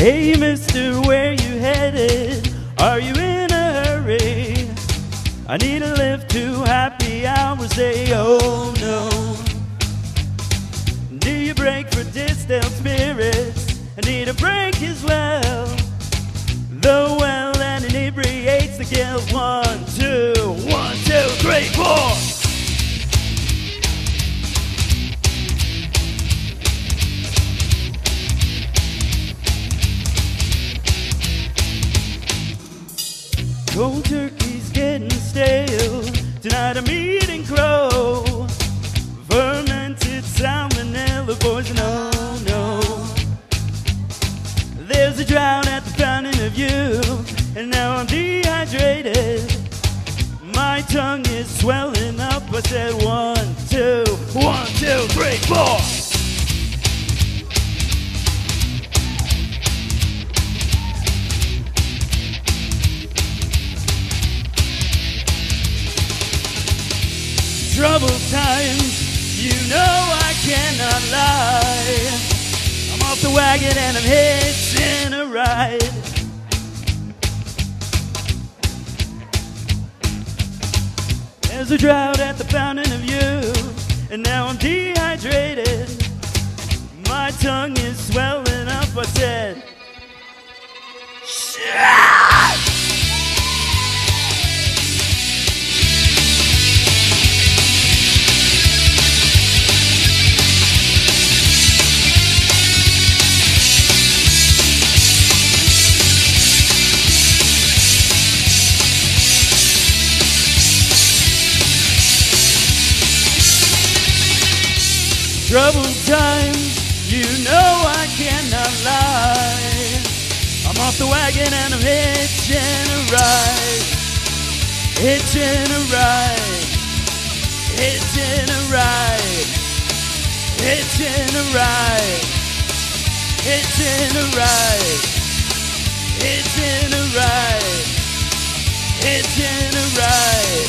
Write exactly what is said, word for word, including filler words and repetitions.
Hey mister, where you headed? Are you in a hurry? I need a lift to happy hours, say oh no. Do you break for distilled spirits? I need a break as well. The well and inebriates the guilt. One, two, one, two, three, four. Cold turkey's getting stale. Tonight I'm eating crow. Fermented salmonella poison, oh no. There's a drought at the fountain of youth, and now I'm dehydrated. My tongue is swelling up. I said one, two, one, two, three, four. Troubled times, you know I cannot lie. I'm off the wagon and I'm hitching a ride. There's a drought at the fountain of youth, and now I'm dehydrated. My tongue is swelling up. I said, shit! Troubled times, you know I cannot lie. I'm off the wagon and I'm hitching a ride. Hitching a ride. Hitching a ride. Hitching a ride. Hitching a ride. Hitching a ride. Hitching a ride.